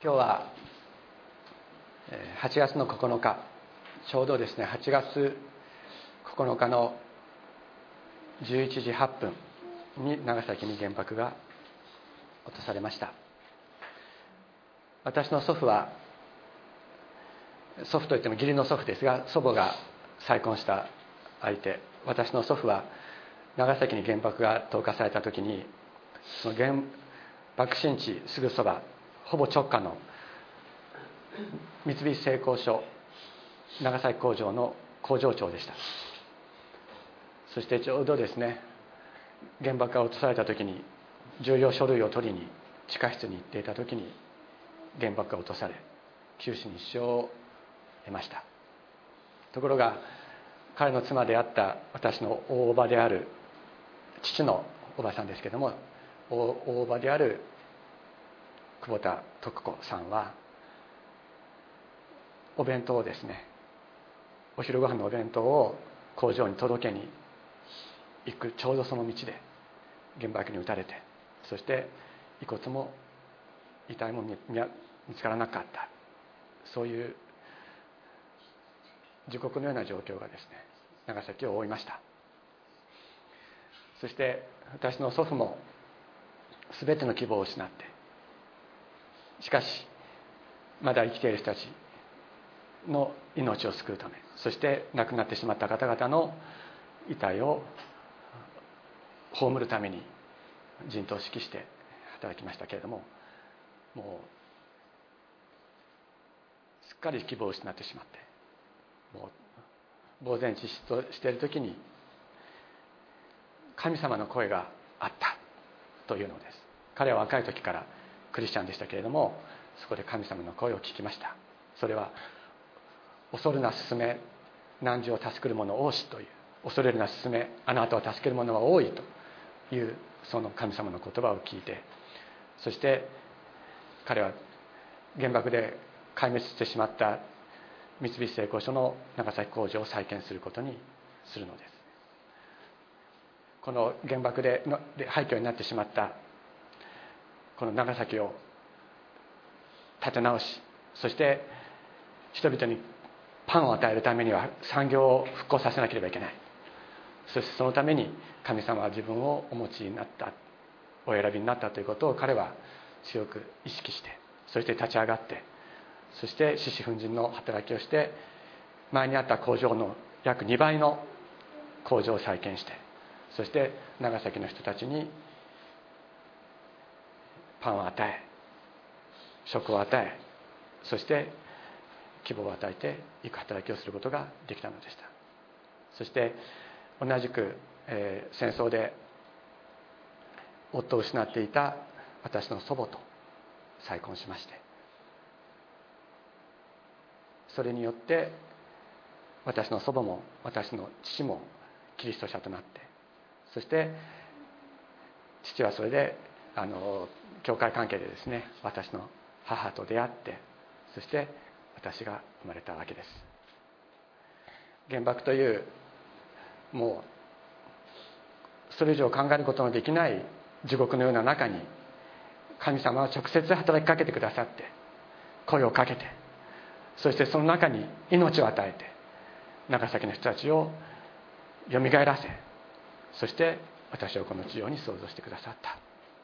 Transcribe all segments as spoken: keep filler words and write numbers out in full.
今日ははちがつのここのか、ちょうどですねはちがつここのかのじゅういちじはっぷんに長崎に原爆が落とされました。私の祖父は、祖父といっても義理の祖父ですが、祖母が再婚した相手、私の祖父は長崎に原爆が投下された時に、その原爆心地すぐそば、ほぼ直下の三菱製鋼所長崎工場の工場長でした。そしてちょうどですね、原爆が落とされた時に重要書類を取りに地下室に行っていた時に原爆が落とされ、九死に一生を得ました。ところが彼の妻であった私の大叔母である父のおばさんですけれども、大叔母である久保田徳子さんは、お弁当をですね、お昼ご飯のお弁当を工場に届けに行くちょうどその道で原爆に撃たれて、そして遺骨も遺体も 見, 見つからなかった、そういう地獄のような状況がですね長崎を覆いました。そして私の祖父も全ての希望を失って、しかしまだ生きている人たちの命を救うため、そして亡くなってしまった方々の遺体を葬るために陣頭を指揮して働きましたけれども、もうすっかり希望を失ってしまって、もう呆然自失としている時に神様の声があったというのです。彼は若い時からクリスチャンでしたけれども、そこで神様の声を聞きました。それは、恐るな進め、汝を助ける者多しという、恐れるな進め、あなたを助ける者は多いというその神様の言葉を聞いて、そして彼は原爆で壊滅してしまった三菱製鋼所の長崎工場を再建することにするのです。この原爆でので廃墟になってしまったこの長崎を立て直し、そして人々にパンを与えるためには産業を復興させなければいけない。そしてそのために神様は自分をお持ちになった、お選びになったということを彼は強く意識して、そして立ち上がって、そして獅子奮迅の働きをして、前にあった工場の約にばいの工場を再建して、そして長崎の人たちにパンを与え、食を与え、そして希望を与えていく働きをすることができたのでした。そして同じく、えー、戦争で夫を失っていた私の祖母と再婚しまして、それによって私の祖母も私の父もキリスト者となって、そして父はそれであの教会関係でですね、私の母と出会って、そして私が生まれたわけです。原爆というもうそれ以上考えることのできない地獄のような中に、神様は直接働きかけてくださって、声をかけて、そしてその中に命を与えて、長崎の人たちをよみがえらせ、そして私をこの地上に創造してくださった。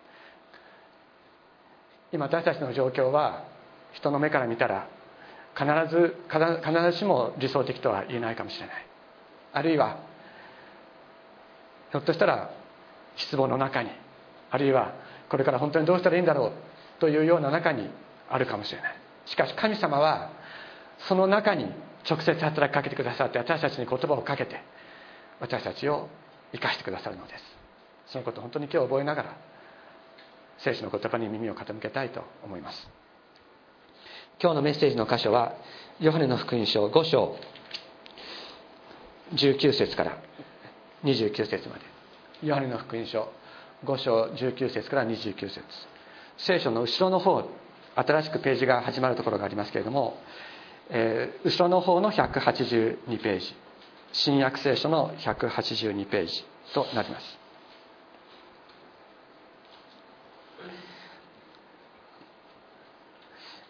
今私たちの状況は人の目から見たら必ず必ずしも理想的とは言えないかもしれない。あるいはひょっとしたら失望の中に、あるいはこれから本当にどうしたらいいんだろうというような中にあるかもしれない。しかし神様はその中に直接働きかけてくださって、私たちに言葉をかけて私たちを生かしてくださるのです。そのことを本当に今日覚えながら聖書の言葉に耳を傾けたいと思います。今日のメッセージの箇所はヨハネの福音書ご章じゅうきゅう節からにじゅうきゅう節まで。ヨハネの福音書ご章じゅうきゅう節からにじゅうきゅう節。聖書の後ろの方、新しくページが始まるところがありますけれども、えー、後ろの方のひゃくはちじゅうにページ、新約聖書のひゃくはちじゅうにページとなります。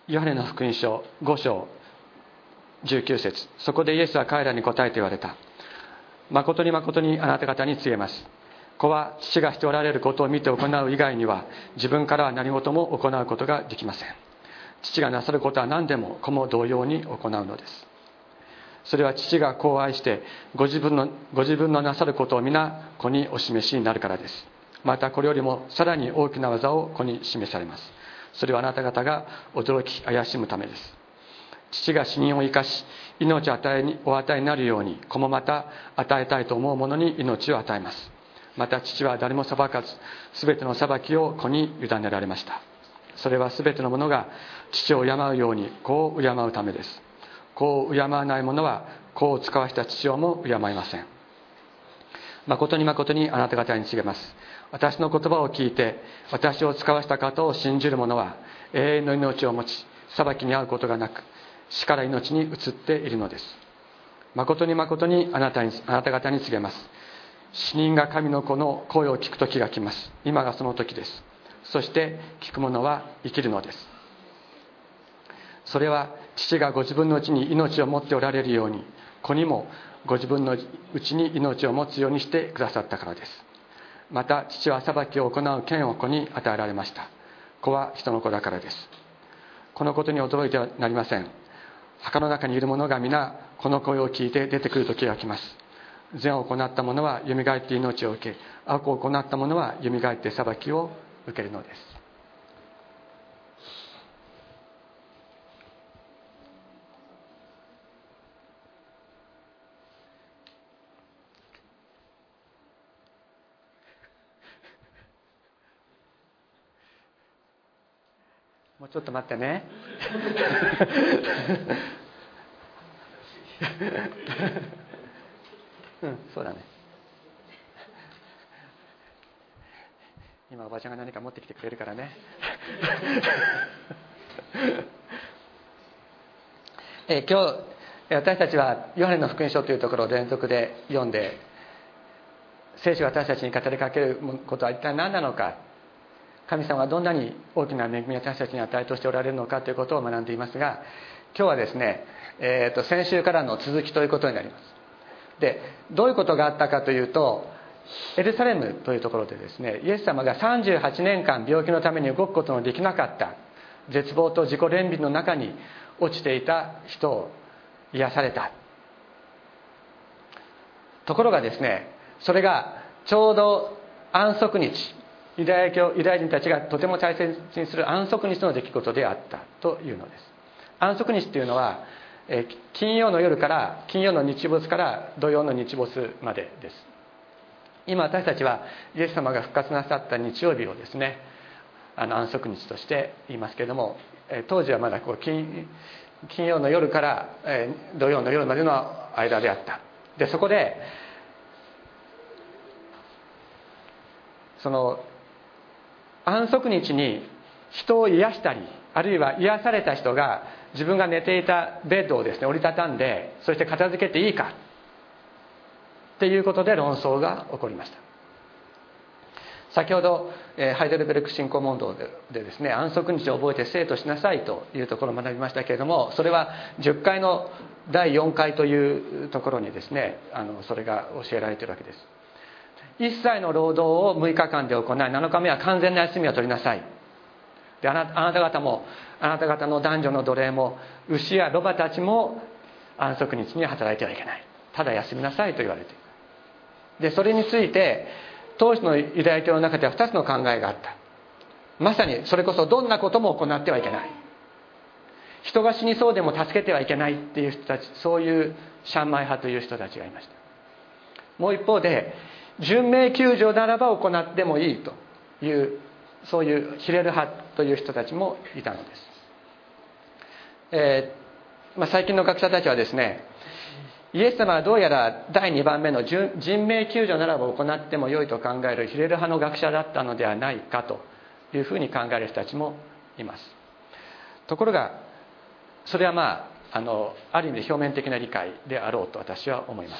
ヨハネの福音書ご章じゅうきゅう節、そこでイエスは彼らに答えて言われた。誠に誠にあなた方に告げます。子は父がしておられることを見て行う以外には自分からは何事も行うことができません。父がなさることは何でも子も同様に行うのです。それは父が子を愛してご自分のご自分のなさることを皆子にお示しになるからです。またこれよりもさらに大きな技を子に示されます。それはあなた方が驚き怪しむためです。父が死人を生かし命を与えにお与えになるように子もまた与えたいと思う者に命を与えます。また父は誰も裁かずすべての裁きを子に委ねられました。それはすべての者が父を敬うように子を敬うためです。子を敬わない者は子を使わした父をも敬いません。誠に誠にあなた方に告げます。私の言葉を聞いて私を使わした方を信じる者は永遠の命を持ち裁きに遭うことがなく死から命に移っているのです。誠に誠にあなたにあなた方に告げます。死人が神の子の声を聞く時が来ます。今がその時です。そして聞く者は生きるのです。それは父がご自分のうちに命を持っておられるように子にもご自分のうちに命を持つようにしてくださったからです。また父は裁きを行う権を子に与えられました。子は人の子だからです。このことに驚いてはなりません。墓の中にいる者が皆この声を聞いて出てくる時が来ます。善を行った者はよみがえって命を受け、悪を行った者はよみがえって裁きを受けるのです。もうちょっと待ってね。うん、そうだね。今おばちゃんが何か持ってきてくれるからね。え今日私たちはヨハネの福音書というところを連続で読んで、聖書が私たちに語りかけることは一体何なのか、神様はどんなに大きな恵みを私たちに与えとしておられるのかということを学んでいますが、今日はですね、えー、と先週からの続きということになります。で、どういうことがあったかというと、エルサレムというところでですね、イエス様がさんじゅうはちねんかん病気のために動くことのできなかった絶望と自己憐憫の中に落ちていた人を癒された。ところがですね、それがちょうど安息日、ユダヤ教ユダヤ人たちがとても大切にする安息日の出来事であったというのです。安息日というのは金曜の夜から金曜の日没から土曜の日没までです。今私たちはイエス様が復活なさった日曜日をですね、あの安息日として言いますけれども、当時はまだこう 金, 金曜の夜から土曜の夜までの間であった。でそこでその安息日に人を癒したり、あるいは癒された人が自分が寝ていたベッドをですね折りたたんで、そして片付けていいかっていうことで論争が起こりました。先ほどハイデルベルク信仰問答でですね、安息日を覚えて生としなさいというところを学びましたけれども、それはじゅっかいのだいよんかいというところにですね、あのそれが教えられているわけです。一切の労働をむいかかんで行い、なのかめは完全な休みを取りなさい。であな、あなた方もあなた方の男女の奴隷も牛やロバたちも安息日に働いてはいけない、ただ休みなさいと言われている。でそれについて当時のユダヤ教の中ではふたつの考えがあった。まさにそれこそどんなことも行ってはいけない、人が死にそうでも助けてはいけないっていう人たち、そういうシャンマイ派という人たちがいました。もう一方で巡命救助ならば行ってもいいという、そういうヒレル派という人たちもいたのです。えーまあ、最近の学者たちはですね、イエス様はどうやらだいにばんめの人命救助ならば行っても良いと考えるヒレル派の学者だったのではないかというふうに考える人たちもいます。ところがそれはまああのある意味で表面的な理解であろうと私は思います。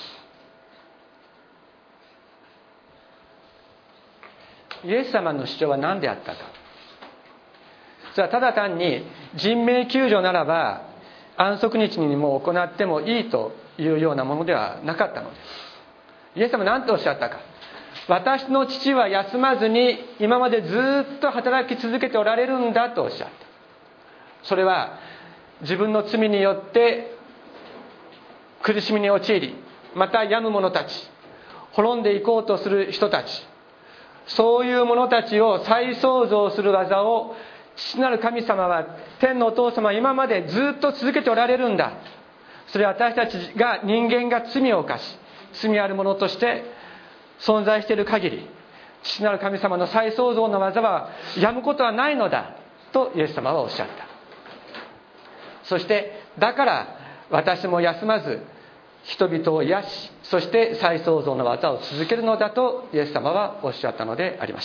イエス様の主張は何であったか。 それはただ単に人命救助ならば安息日にも行ってもいいというようなものではなかったのです。イエス様は何とおっしゃったか。私の父は休まずに今までずっと働き続けておられるんだとおっしゃった。それは自分の罪によって苦しみに陥り、また病む者たち、滅んでいこうとする人たち、そういう者たちを再創造する技を父なる神様は、天のお父様は今までずっと続けておられるんだ。それは私たちが、人間が罪を犯し罪ある者として存在している限り、父なる神様の再創造の技はやむことはないのだとイエス様はおっしゃった。そしてだから私も休まず人々を癒し、そして再創造の技を続けるのだとイエス様はおっしゃったのでありました。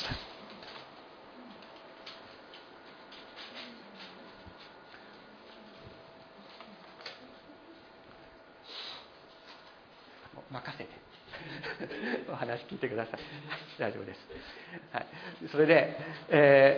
任せてお話聞いてください。大丈夫です、はい、それで、え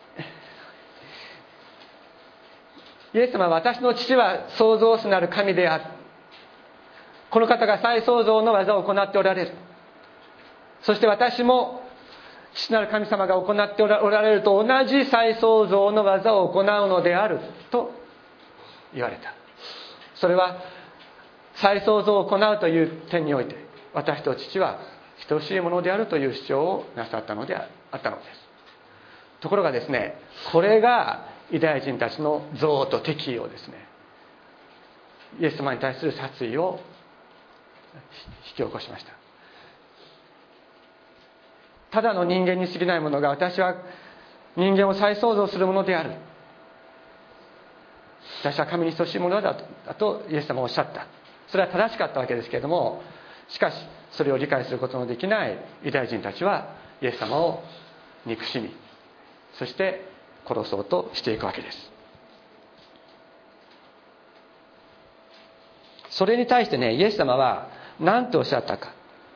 ー、イエス様は私の父は創造主なる神である。この方が再創造の技を行っておられる。そして私も父なる神様が行っておられると同じ再創造の技を行うのであると言われた。それは再創造を行うという点において私と父は等しいものであるという主張をなさったのであったのです。ところがですね、これがユダヤ人たちの憎悪と敵意をですね、イエス様に対する殺意を引き起こしました。ただの人間に過ぎないものが、私は人間を再創造するものである、私は神に等しいものだとイエス様はおっしゃった。それは正しかったわけですけれども、しかしそれを理解することのできないユダヤ人たちはイエス様を憎しみ、そして殺そうとしていくわけです。それに対してね、イエス様は何とおっしゃったか。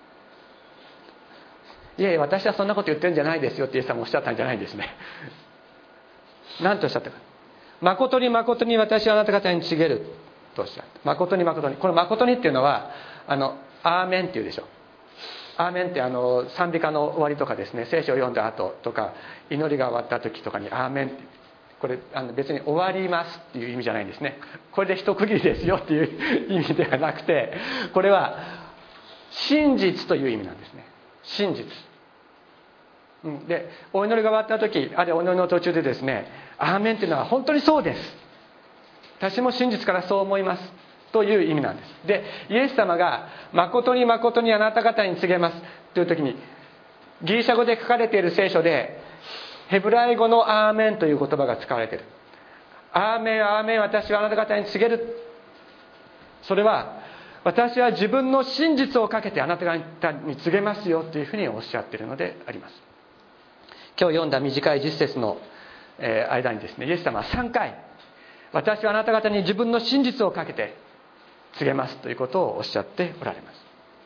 いえ、私はそんなこと言ってるんじゃないですよってイエス様おっしゃったんじゃないんですね。何とおっしゃったか。誠に誠に私はあなた方に告げるとおっしゃった。誠に誠に、この誠にっていうのはあのアーメンっていうでしょ。アーメンってあの賛美歌の終わりとかですね、聖書を読んだ後とか祈りが終わった時とかにアーメンって、これあの別に終わりますっていう意味じゃないんですね。これで一区切りですよっていう意味ではなくて、これは真実という意味なんですね。真実で、お祈りが終わった時、あるいはお祈りの途中でですね、アーメンっていうのは本当にそうです、私も真実からそう思いますという意味なんです。で、イエス様が誠に誠にあなた方に告げますという時に、ギリシャ語で書かれている聖書でヘブライ語のアーメンという言葉が使われている。アーメンアーメン、私はあなた方に告げる。それは私は自分の真実をかけてあなた方に告げますよというふうにおっしゃっているのであります。今日読んだ短いじゅっ節の間にですね、イエス様はさんかい、私はあなた方に自分の真実をかけて告げますということをおっしゃっておられます。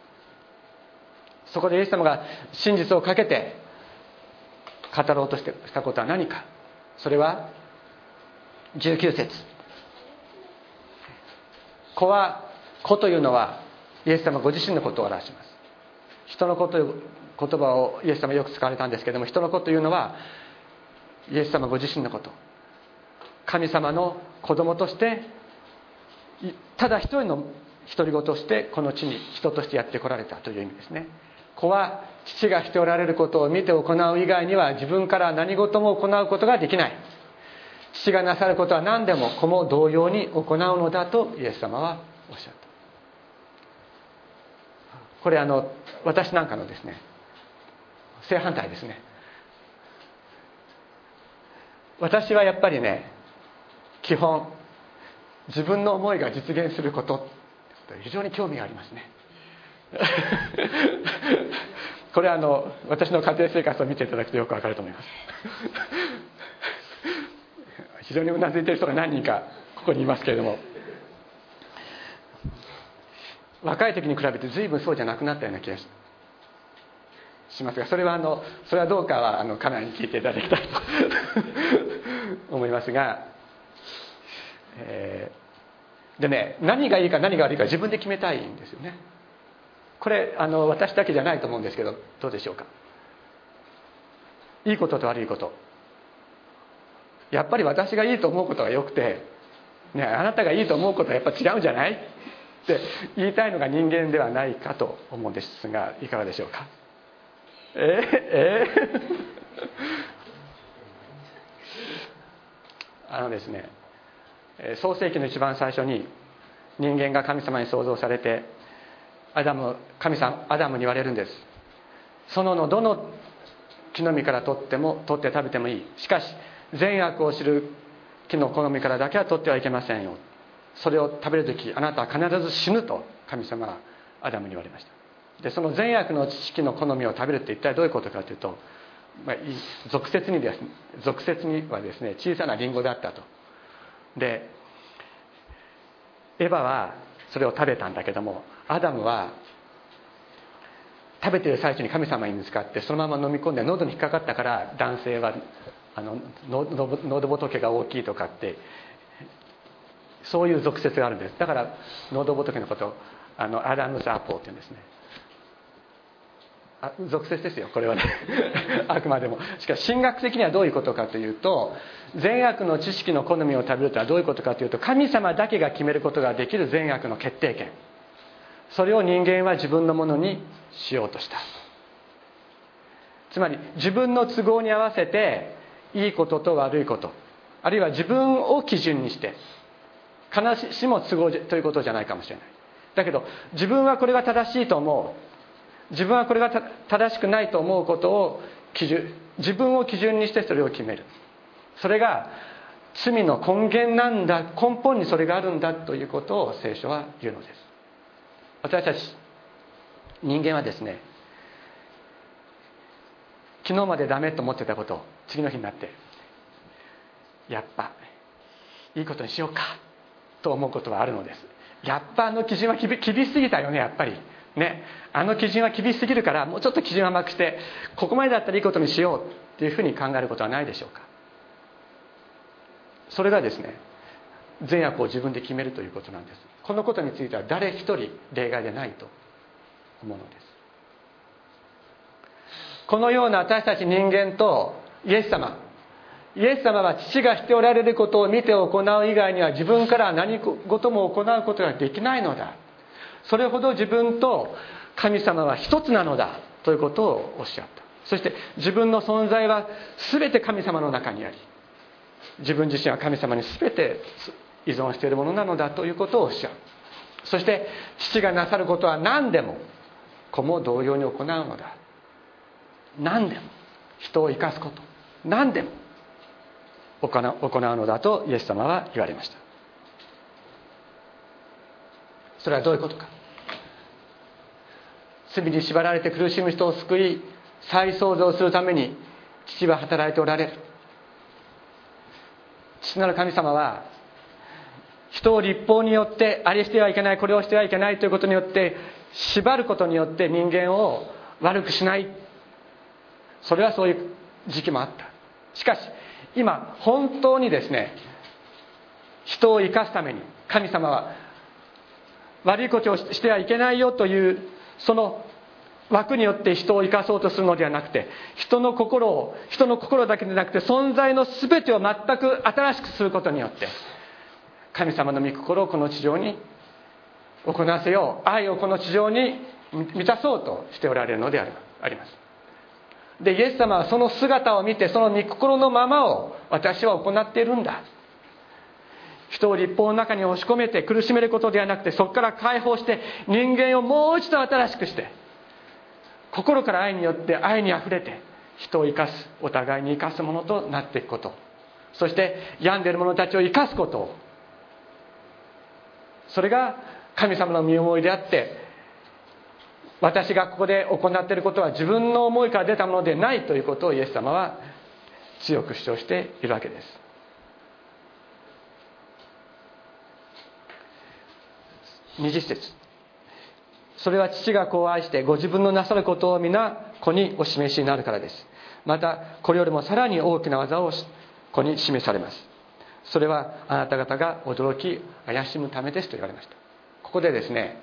そこでイエス様が真実をかけて語ろうとしたことは何か。それはじゅうきゅう節、子は、子というのはイエス様ご自身のことを表します。人の子という言葉をイエス様よく使われたんですけれども、人の子というのはイエス様ご自身のこと、神様の子供としてただ一人の独り子としてこの地に人としてやってこられたという意味ですね。子は父がしておられることを見て行う以外には自分から何事も行うことができない。父がなさることは何でも子も同様に行うのだとイエス様はおっしゃった。これあの私なんかのですね、正反対ですね。私はやっぱりね、基本自分の思いが実現すること非常に興味がありますね。これはあの私の家庭生活を見ていただくとよくわかると思います。非常にうなずいている人が何人かここにいますけれども、若い時に比べて随分そうじゃなくなったような気がします。 しますが、それはあのそれはどうかはあの家内に聞いていただきたいと思いますが、えー、でね、何がいいか何が悪いか自分で決めたいんですよね。これあの私だけじゃないと思うんですけど、どうでしょうか。いいことと悪いこと、やっぱり私がいいと思うことがよくて、ね、あなたがいいと思うことはやっぱ違うんじゃないって言いたいのが人間ではないかと思うんですが、いかがでしょうか。えー、えー、あのですね、創世記の一番最初に人間が神様に創造されて、アダム神様アダムに言われるんです。園のどの木の実から取っても取って食べてもいい、しかし善悪を知る木の木の実からだけは取ってはいけませんよ。それを食べるときあなたは必ず死ぬと神様はアダムに言われました。でその善悪の知識の木の実を食べるって一体どういうことかというと、まあ、俗説にです俗説にはですね、小さなリンゴだったと。でエヴァはそれを食べたんだけども、アダムは食べている最中に神様に見つかってそのまま飲み込んで喉に引っかかったから、男性はあの喉仏が大きいとかってそういう俗説があるんです。だから喉仏のことをあのアダムズアポーって言うんですね。あ俗説ですよこれはねあくまでも。しかし神学的にはどういうことかというと、善悪の知識の好みを食べるというのはどういうことかというと、神様だけが決めることができる善悪の決定権、それを人間は自分のものにしようとした。つまり自分の都合に合わせていいことと悪いこと、あるいは自分を基準にして、必ずしも都合ということじゃないかもしれない。だけど自分はこれが正しいと思う、自分はこれが正しくないと思うことを基準、自分を基準にしてそれを決める。それが罪の根源なんだ、根本にそれがあるんだということを聖書は言うのです。私たち人間はですね、昨日までダメと思ってたことを次の日になってやっぱいいことにしようかと思うことはあるのです。やっぱあの基準は厳しすぎたよね、やっぱりね、あの基準は厳しすぎるからもうちょっと基準を甘くしてここまでだったらいいことにしようっていうふうに考えることはないでしょうか。それがですね、善悪を自分で決めるということなんです。このことについては誰一人例外でないと思うのです。このような私たち人間とイエス様イエス様は父がしておられることを見て行う以外には自分から何事も行うことができないのだ、それほど自分と神様は一つなのだということをおっしゃった。そして自分の存在は全て神様の中にあり、自分自身は神様に全て依存しているものなのだということをおっしゃる。そして父がなさることは何でも子も同様に行うのだ。何でも人を生かすこと、何でも行うのだとイエス様は言われました。それはどういうことか。罪に縛られて苦しむ人を救い再創造するために父は働いておられる。父なる神様は人を律法によってあれしてはいけないこれをしてはいけないということによって縛ることによって人間を悪くしない、それはそういう時期もあった。しかし今本当にですね、人を生かすために神様は悪いことをしてはいけないよというその枠によって人を生かそうとするのではなくて、人の心を人の心だけでなくて存在の全てを全く新しくすることによって神様の御心をこの地上に行わせよう、愛をこの地上に満たそうとしておられるのであります。でイエス様はその姿を見てその御心のままを私は行っているんだ。人を律法の中に押し込めて苦しめることではなくて、そこから解放して人間をもう一度新しくして心から愛によって愛にあふれて人を生かす、お互いに生かすものとなっていくこと、そして病んでいる者たちを生かすこと、それが神様の御思いであって、私がここで行っていることは自分の思いから出たものでないということをイエス様は強く主張しているわけです。にじゅっ節、 それは父が子を愛してご自分のなさることを皆子にお示しになるからです。またこれよりもさらに大きな技を子に示されます。それはあなた方が驚き怪しむためですと言われました。ここでですね、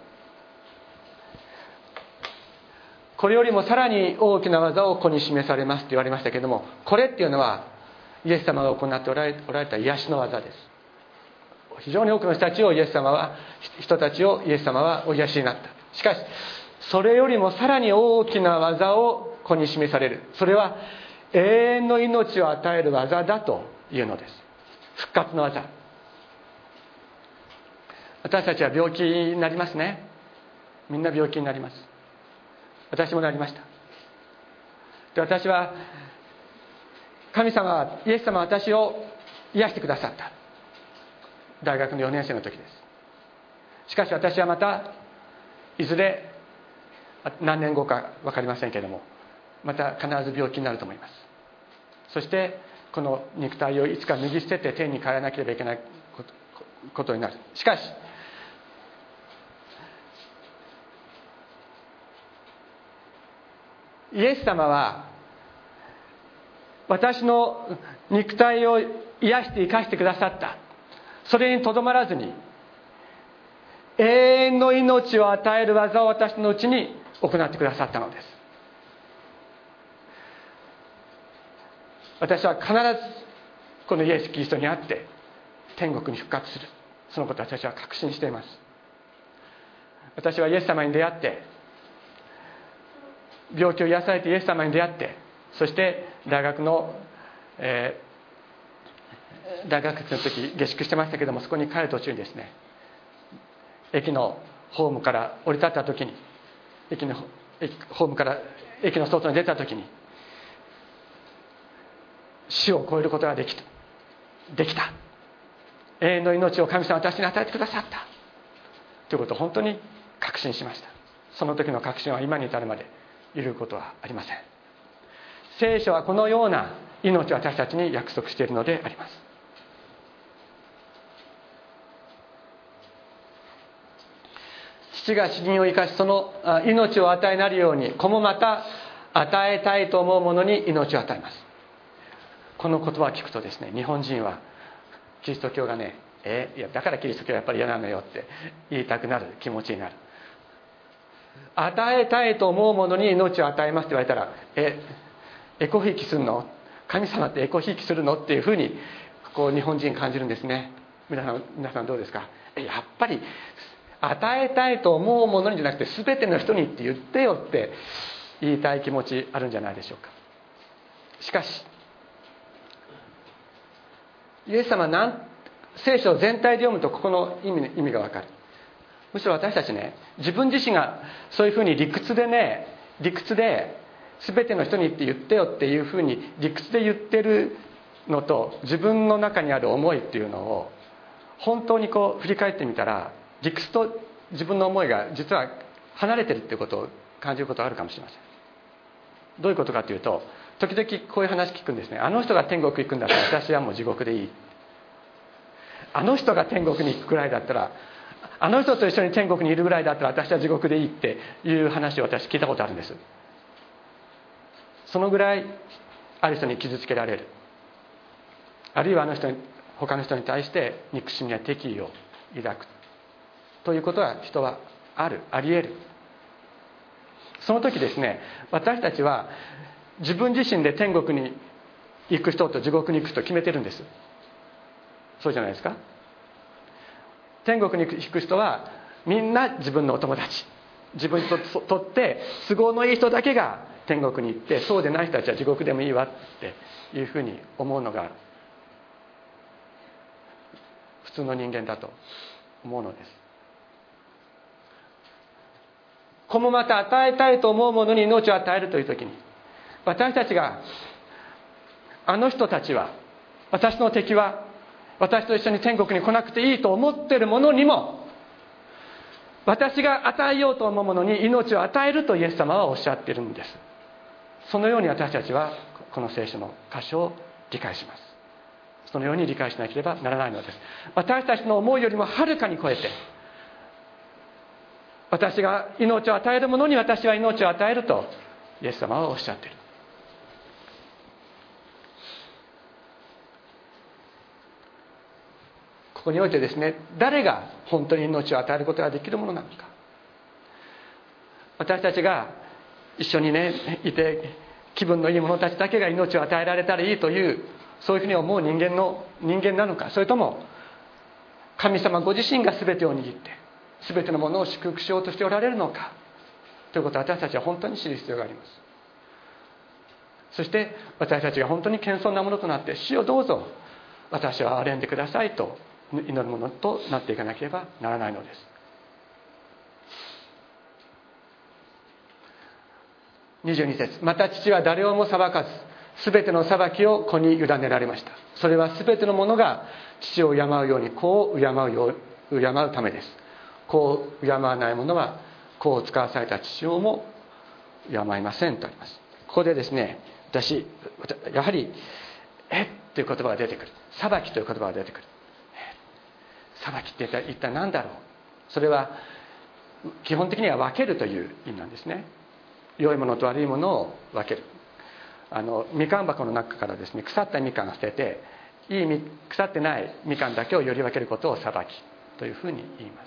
これよりもさらに大きな技を子に示されますと言われましたけれども、これっていうのはイエス様が行っておられ、おられた癒しの技です。非常に多くの人たちをイエス様は人たちをイエス様はお癒しになった。しかしそれよりもさらに大きな技を子に示される。それは永遠の命を与える技だというのです。復活の技。私たちは病気になりますね。みんな病気になります。私もなりました。で、私は神様はイエス様は私を癒してくださった。大学のよねん生の時です。しかし私はまたいずれ何年後か分かりませんけれども、また必ず病気になると思います。そしてこの肉体をいつか脱ぎ捨てて天に帰らなければいけないことになる。しかしイエス様は私の肉体を癒して生かしてくださった。それにとどまらずに永遠の命を与える技を私のうちに行ってくださったのです。私は必ずこのイエス・キリストにあって天国に復活する。そのことを私は確信しています。私はイエス様に出会って、病気を癒されてイエス様に出会って、そして大学の、えー、大学生の時下宿してましたけども、そこに帰る途中にですね、駅のホームから降り立った時に、駅の駅ホームから駅の外に出た時に、死を超えることができたできた永遠の命を神様は私に与えてくださったということを本当に確信しました。その時の確信は今に至るまで揺るぐことはありません。聖書はこのような命を私たちに約束しているのであります。父が死人を生かし、その命を与えなるように子もまた与えたいと思うものに命を与えます。この言葉を聞くとですね、日本人はキリスト教がね、えいやだからキリスト教はやっぱり嫌なのよって言いたくなる気持ちになる。与えたいと思うものに命を与えますって言われたら、えエコひいきするの？神様ってエコひいきするの？っていうふうにこう日本人感じるんですね。皆さん皆さんどうですか？やっぱり与えたいと思うものにじゃなくて全ての人にって言ってよって言いたい気持ちあるんじゃないでしょうか。しかしイエス様はなん聖書全体で読むとここの意味、意味がわかる。むしろ私たちね、自分自身がそういうふうに理屈でね理屈で全ての人にって言ってよっていうふうに理屈で言ってるのと自分の中にある思いっていうのを本当にこう振り返ってみたら、理屈と自分の思いが実は離れてるっていうことを感じることがあるかもしれません。どういうことかというと、時々こういう話聞くんですね。あの人が天国行くんだったら私はもう地獄でいい。あの人が天国に行くぐらいだったら、あの人と一緒に天国にいるぐらいだったら私は地獄でいいっていう話を私聞いたことあるんです。そのぐらいある人に傷つけられる、あるいはあの人に他の人に対して憎しみや敵意を抱くということは人はあるあり得る。その時ですね、私たちは自分自身で天国に行く人と地獄に行く人を決めてるんです。そうじゃないですか。天国に行く人はみんな自分のお友達、自分にとって都合のいい人だけが天国に行って、そうでない人たちは地獄でもいいわっていうふうに思うのが普通の人間だと思うのです。子もまた与えたいと思うものに命を与えるという時に、私たちがあの人たちは私の敵は私と一緒に天国に来なくていいと思っているものにも、私が与えようと思うものに命を与えるとイエス様はおっしゃっているんです。そのように私たちはこの聖書の箇所を理解します。そのように理解しなければならないのです。私たちの思いよりもはるかに超えて、 私が命を与える者に私は命を与えるとイエス様はおっしゃっている。ここにおいてですね、誰が本当に命を与えることができるものなのか。私たちが一緒にねいて気分のいい者たちだけが命を与えられたらいいという、そういうふうに思う人間の人間なのか、それとも神様ご自身が全てを握って全てのものを祝福しようとしておられるのかということを私たちは本当に知る必要があります。そして私たちが本当に謙遜なものとなって、主をどうぞ私を憐れんでくださいと祈るものとなっていかなければならないのです。にじゅうに節、また父は誰をも裁かずすべての裁きを子に委ねられました。それはすべてのものが父を敬うように子を敬うよう敬うためです。子を敬わない者は子を使わされた父をも敬いませんとあります。ここでですね、私やはりえっという言葉が出てくる。裁きという言葉が出てくる。裁きって一体何だろう。それは基本的には分けるという意味なんですね。良いものと悪いものを分ける。あのみかん箱の中からですね、腐ったみかんを捨てていい腐ってないみかんだけをより分けることを裁きというふうに言います。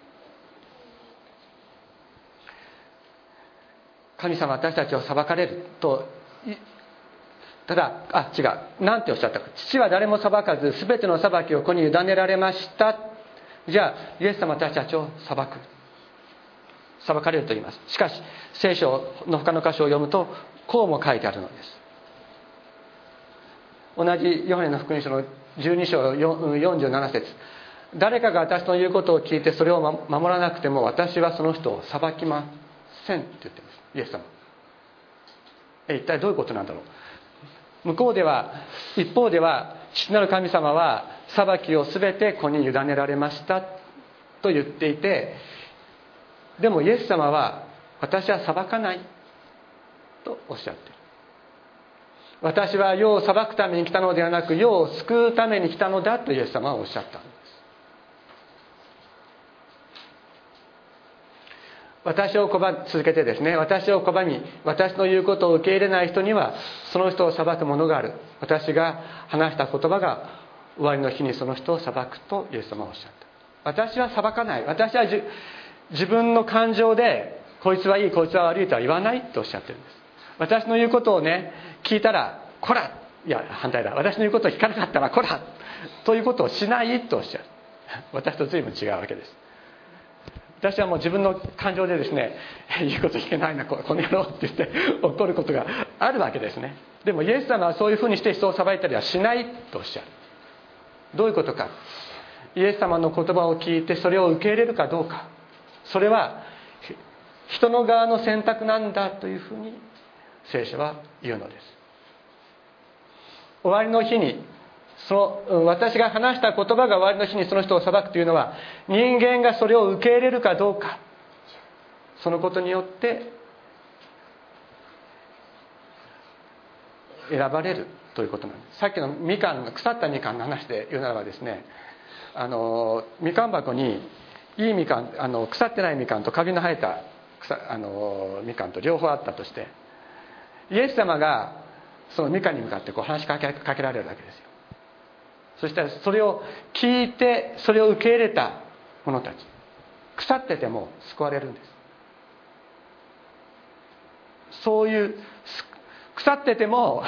神様は私たちを裁かれると、ただあ違うなんておっしゃったか。父は誰も裁かず全ての裁きを子に委ねられました。じゃあイエス様は私たちを裁く裁かれると言います。しかし聖書の他の箇所を読むとこうも書いてあるのです。同じヨハネの福音書のじゅうに章よんじゅうなな節、誰かが私の言うことを聞いてそれを守らなくても私はその人を裁きませんって言ってます。イエス様。え一体どういうことなんだろう。向こうでは一方では父なる神様は裁きをすべて子に委ねられましたと言っていて、でもイエス様は私は裁かないとおっしゃっている。私は世を裁くために来たのではなく世を救うために来たのだとイエス様はおっしゃったんです。私を拒み続けてですね、私を拒み私の言うことを受け入れない人にはその人を裁くものがある。私が話した言葉が終わりの日にその人を裁くとイエス様はおっしゃった。私は裁かない。私はじ自分の感情でこいつはいいこいつは悪いとは言わないとおっしゃってるんです。私の言うことをね聞いたらこら、いや反対だ、私の言うことを聞かなかったらこらということをしないとおっしゃる。私と随分違うわけです。私はもう自分の感情でですね、言うこと聞けないなこの野郎って言って怒ることがあるわけですね。でもイエス様はそういうふうにして人を裁いたりはしないとおっしゃる。どういうことか。イエス様の言葉を聞いてそれを受け入れるかどうか、それは人の側の選択なんだというふうに聖書は言うのです。終わりの日にその私が話した言葉が終わりの日にその人を裁くというのは、人間がそれを受け入れるかどうか、そのことによって選ばれるということなんです。さっきのみかんの腐ったみかんの話で言うならばですね、あのみかん箱にいいみかん、あの腐ってないみかんとカビの生えたあのみかんと両方あったとして、イエス様がそのみかんに向かってこう話しかけ、かけられるわけですよ。そしたらそれを聞いてそれを受け入れた者たち、腐ってても救われるんです。そういう腐ってても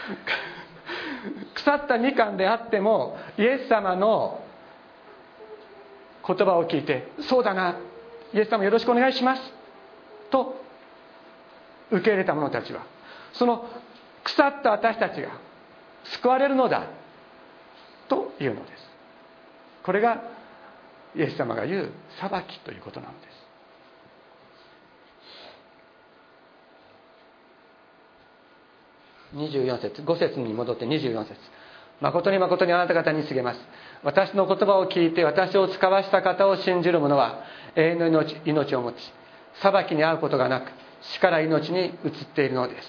腐ったみかんであってもイエス様の言葉を聞いて、そうだな、イエス様よろしくお願いしますと受け入れた者たちは、その腐った私たちが救われるのだというのです。これがイエス様が言う裁きということなのです。にじゅうよん節、ご節に戻ってにじゅうよん節、誠に誠にあなた方に告げます。私の言葉を聞いて私を使わした方を信じる者は永遠の 命, 命を持ち、裁きに遭うことがなく死から命に移っているのです。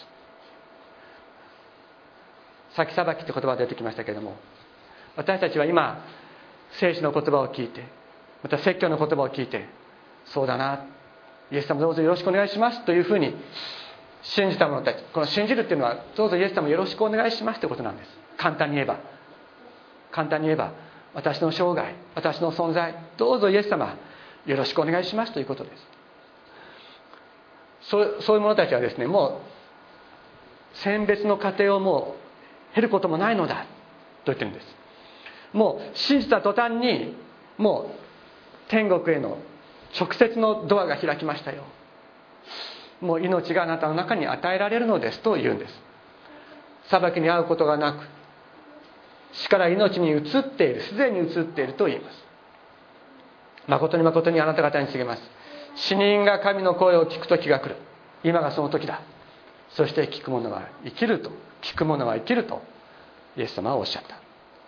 さっき裁きって言葉が出てきましたけれども、私たちは今聖書の言葉を聞いて、また説教の言葉を聞いて、そうだな、 イエス様どうぞよろしくお願いしますというふうに信じた者たち、この信じるっていうのはどうぞイエス様よろしくお願いしますということなんです。簡単に言えば簡単に言えば私の生涯、私の存在、どうぞイエス様よろしくお願いしますということです。そう、そういう者たちはですね、もう選別の過程をもう経ることもないのだと言ってるんです。もう信じた途端にもう天国への直接のドアが開きましたよ。もう命があなたの中に与えられるのですと言うんです。裁きに遭うことがなく、死から命に移っている、すでに移っていると言います。誠に誠にあなた方に告げます。死人が神の声を聞く時が来る。今がその時だ。そして聞く者は生きると、聞く者は生きるとイエス様はおっしゃった。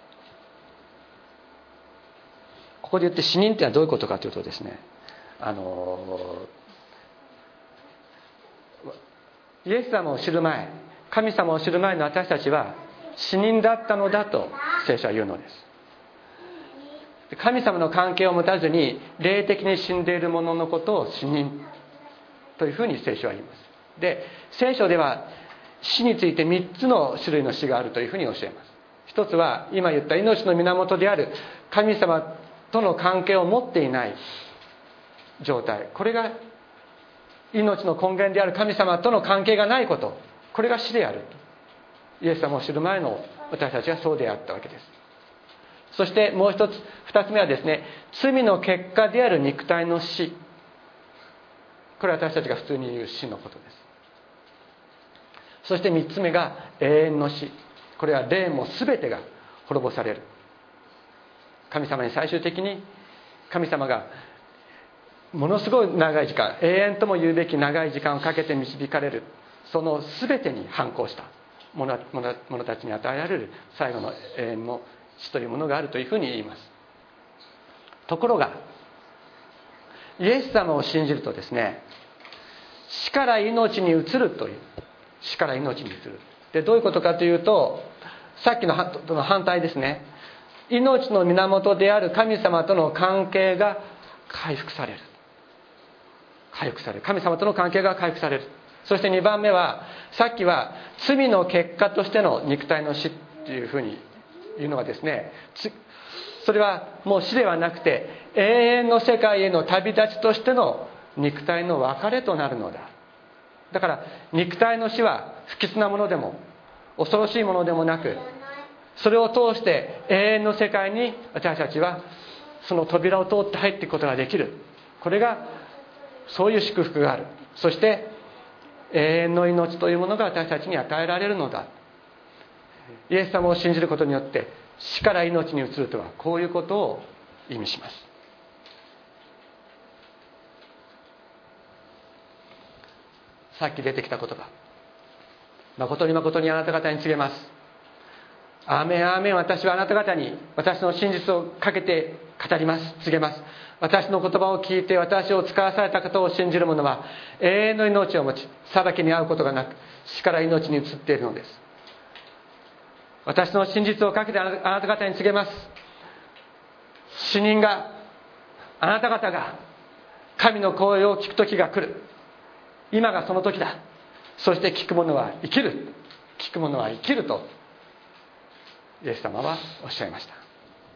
ここで言って死人ってのはどういうことかというとですね、あのイエス様を知る前、神様を知る前の私たちは死人だったのだと聖書は言うのです。神様の関係を持たずに霊的に死んでいる者のことを死人というふうに聖書は言います。で、聖書では死についてみっつの種類の死があるというふうに教えます。一つは今言った命の源である神様との関係を持っていない状態、これが命の根源である神様との関係がないこと、これが死である。イエス様を知る前の私たちはそうであったわけです。そしてもう一つ、二つ目はですね、罪の結果である肉体の死、これは私たちが普通に言う死のことです。そして三つ目が永遠の死、これは霊も全てが滅ぼされる。神様に最終的に神様がものすごい長い時間、永遠とも言うべき長い時間をかけて導かれる、その全てに反抗した者たちに与えられる最後の永遠の死というものがあるというふうに言います。ところがイエス様を信じるとですね、死から命に移るという、死から命に移るで、どういうことかというと、さっきの反対ですね。命の源である神様との関係が回復される回復される神様との関係が回復される。そしてにばんめは、さっきは罪の結果としての肉体の死っていうふうに言うのはですね、それはもう死ではなくて永遠の世界への旅立ちとしての肉体の別れとなるのだ。だから肉体の死は不吉なものでも恐ろしいものでもなく、それを通して永遠の世界に私たちはその扉を通って入っていくことができる。これがそういう祝福がある。そして永遠の命というものが私たちに与えられるのだ。イエス様を信じることによって死から命に移るとはこういうことを意味します。さっき出てきた言葉、誠に誠にあなた方に告げます。アーメンアーメン、私はあなた方に私の真実をかけて語ります、告げます。私の言葉を聞いて私を使わされた方を信じる者は永遠の命を持ち、裁きに遭うことがなく死から命に移っているのです。私の真実をかけてあなた方に告げます。死人が、あなた方が神の声を聞く時が来る。今がその時だ。そして聞く者は生きる。聞く者は生きるとイエス様はおっしゃいました。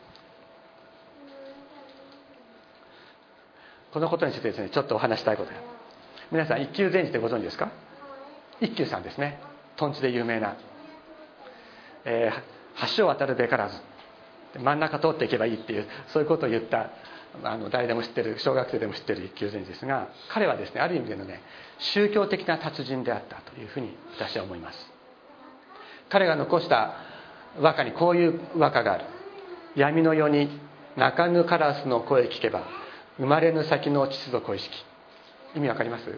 このことについてですね、ちょっとお話したいことが、皆さん一休禅師ってご存知ですか？一休さんですね。とんちで有名な、えー、橋を渡るべからず真ん中通っていけばいいっていう、そういうことを言ったあの誰でも知ってる、小学生でも知ってる一休禅師ですが、彼はですね、ある意味でのね、宗教的な達人であったというふうに私は思います。彼が残した和歌にこういう和歌がある。闇の世に鳴かぬカラスの声聞けば生まれぬ先の秩序恋しき。意味わかります？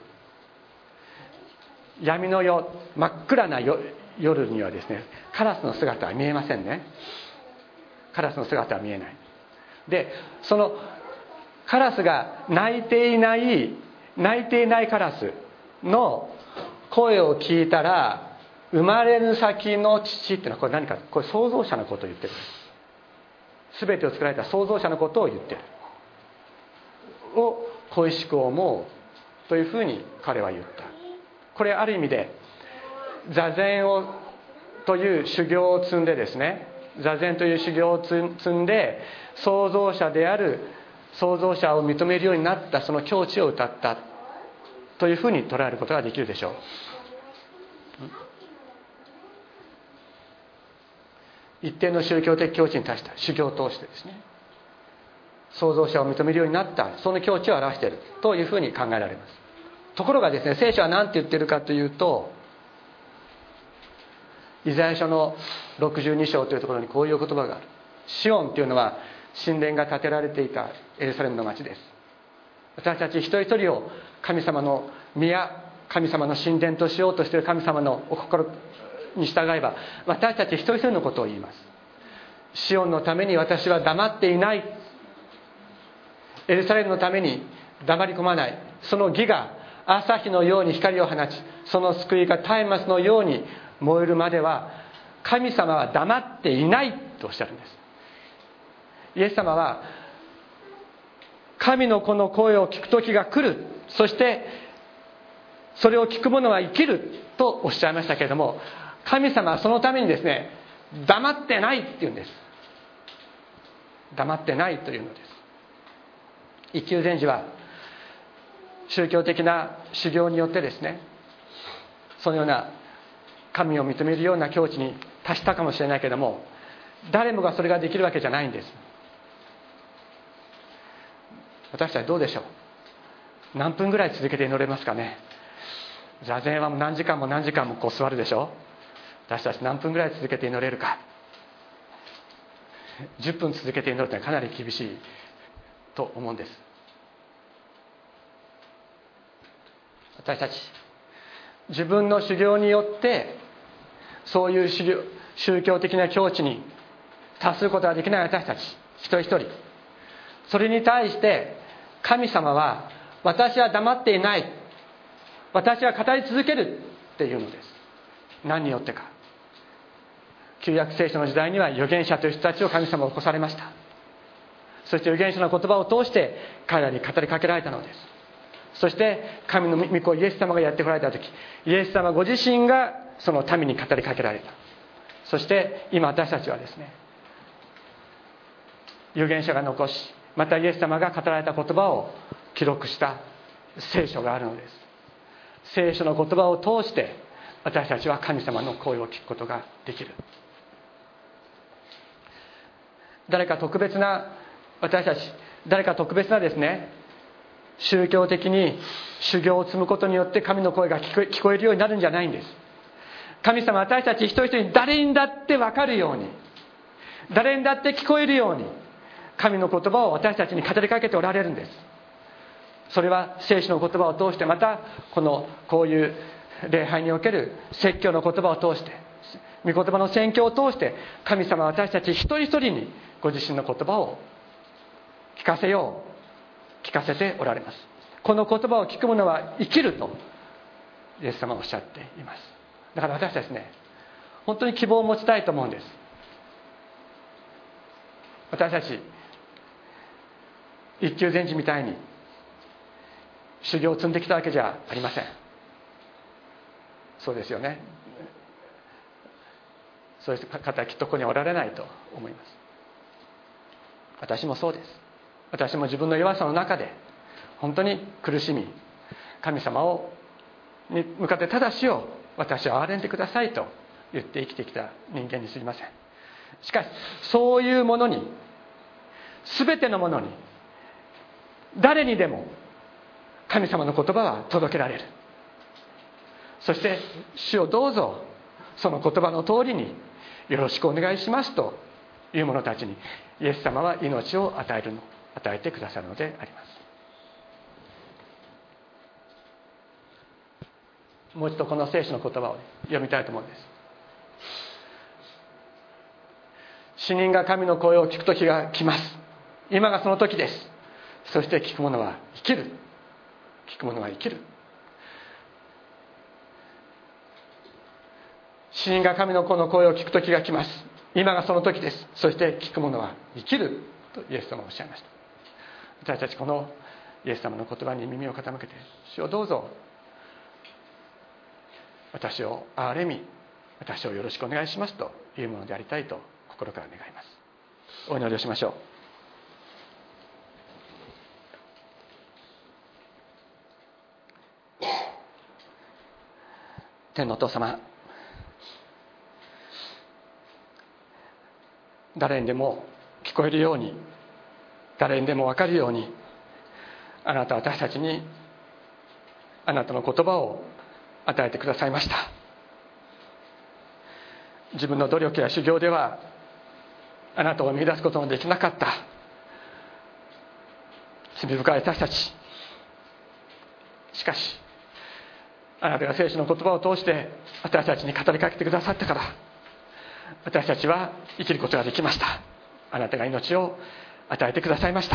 闇の夜、真っ暗な夜にはですね、カラスの姿は見えませんね。カラスの姿は見えない。で、そのカラスが鳴いていない鳴いていないカラスの声を聞いたら、生まれぬ先の父っていうのはこれ何か、これ創造者のことを言ってる。全てを作られた創造者のことを言ってる。を恋しく思うというふうに彼は言った。これある意味で座禅をという修行を積んでですね、座禅という修行を積んで創造者である創造者を認めるようになった、その境地を歌ったというふうに捉えることができるでしょう。一定の宗教的境地に達した修行を通してですね、創造者を認めるようになった、その境地を表しているというふうに考えられます。ところがですね、聖書は何て言っているかというと、イザヤ書のろくじゅうに章というところにこういう言葉がある。シオンというのは神殿が建てられていたエルサレムの町です。私たち一人一人を神様の宮、神様の神殿としようとしている神様のお心に従えば、私たち一人一人のことを言います。シオンのために私は黙っていない、エルサレムのために黙り込まない、その義が朝日のように光を放ち、その救いが松明のように燃えるまでは神様は黙っていないとおっしゃるんです。イエス様は神の子の声を聞く時が来る、そしてそれを聞く者は生きるとおっしゃいましたけれども、神様はそのためにですね、黙ってないっていうんです。黙ってないというのです。一級禅師は宗教的な修行によってですね、そのような神を認めるような境地に達したかもしれないけれども、誰もがそれができるわけじゃないんです。私たちどうでしょう。何分ぐらい続けて祈れますかね。座禅は何時間も何時間もこう座るでしょ。私たち何分ぐらい続けて祈れるか。じゅっぷん続けて祈るというのはかなり厳しいと思うんです。私たち自分の修行によってそういう修行宗教的な境地に達することができない私たち一人一人、それに対して神様は私は黙っていない、私は語り続けるっていうのです。何によってか。旧約聖書の時代には預言者という人たちを神様は起こされました。そして預言者の言葉を通して彼らに語りかけられたのです。そして神の御子イエス様がやってこられた時、イエス様ご自身がその民に語りかけられた。そして今私たちはですね、預言者が残し、またイエス様が語られた言葉を記録した聖書があるのです。聖書の言葉を通して私たちは神様の声を聞くことができる。誰か特別な私たち誰か特別なですね、宗教的に修行を積むことによって神の声が聞こえ、聞こえるようになるんじゃないんです。神様は私たち一人一人に誰にだって分かるように、誰にだって聞こえるように神の言葉を私たちに語りかけておられるんです。それは聖書の言葉を通して、またこのこういう礼拝における説教の言葉を通して、御言葉の宣教を通して、神様は私たち一人一人にご自身の言葉を聞かせよう聞かせておられます。この言葉を聞く者は生きるとイエス様はおっしゃっています。だから私たちね、本当に希望を持ちたいと思うんです。私たち一級禅師みたいに修行を積んできたわけじゃありません。そうですよね。そういう方はきっとここにおられないと思います。私もそうです。私も自分の弱さの中で本当に苦しみ、神様をに向かってただしを私は憐れんでくださいと言って生きてきた人間にすぎません。しかしそういうものに、全てのものに、誰にでも神様の言葉は届けられる。そして主をどうぞその言葉の通りによろしくお願いしますという者たちにイエス様は命を与えるの与えてくださるのであります。もう一度この聖書の言葉を読みたいと思うんです。死人が神の声を聞く時が来ます。今がその時です。そして聞く者は生きる。聞く者は生きる。死人が神の子の声を聞く時が来ます。今がその時です。そして聞く者は生きるとイエス様はおっしゃいました。私たちこのイエス様の言葉に耳を傾けて、主をどうぞ私を憐れみ、私をよろしくお願いしますというものでありたいと心から願います。お祈りをしましょう。天のお父様、誰にでも聞こえるように、誰にでも分かるように、あなたは私たちにあなたの言葉を与えてくださいました。自分の努力や修行ではあなたを見出すことのできなかった罪深い私たち。しかしあなたが聖書の言葉を通して私たちに語りかけてくださったから、私たちは生きることができました。あなたが命を与えてくださいました。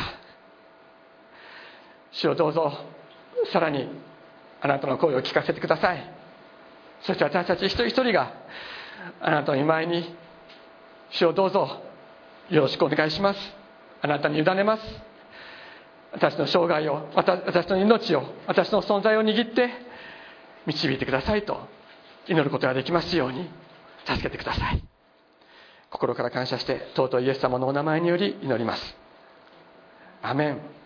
主をどうぞさらにあなたの声を聞かせてください。そして私たち一人一人があなたの御前に、主をどうぞよろしくお願いします、あなたに委ねます。私の生涯を、私の命を、私の存在を握って導いてくださいと祈ることができますように助けてください。心から感謝して尊いイエス様のお名前により祈ります。アメン。